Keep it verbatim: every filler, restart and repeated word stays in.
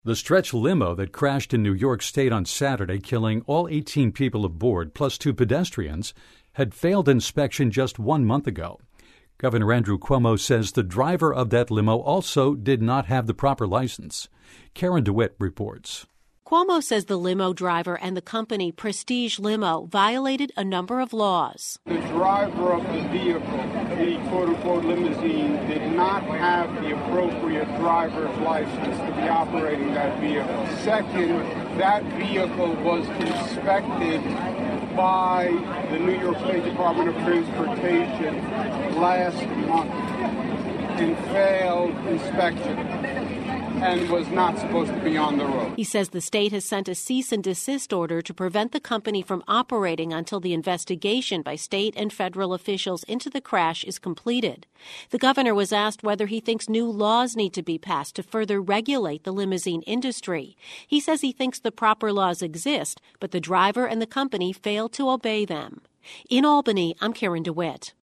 The stretch limo that crashed in New York State on Saturday, killing all eighteen people aboard, plus two pedestrians, had failed inspection just one month ago. Governor Andrew Cuomo says the driver of that limo also did not have the proper license. Karen DeWitt reports. Cuomo says the limo driver and the company Prestige Limo violated a number of laws. The driver of the vehicle, the quote-unquote limousine, did not have the appropriate driver's license to be operating that vehicle. Second, that vehicle was inspected by the New York State Department of Transportation last month and failed inspection and was not supposed to be on the road. He says the state has sent a cease and desist order to prevent the company from operating until the investigation by state and federal officials into the crash is completed. The governor was asked whether he thinks new laws need to be passed to further regulate the limousine industry. He says he thinks the proper laws exist, but the driver and the company failed to obey them. In Albany, I'm Karen DeWitt.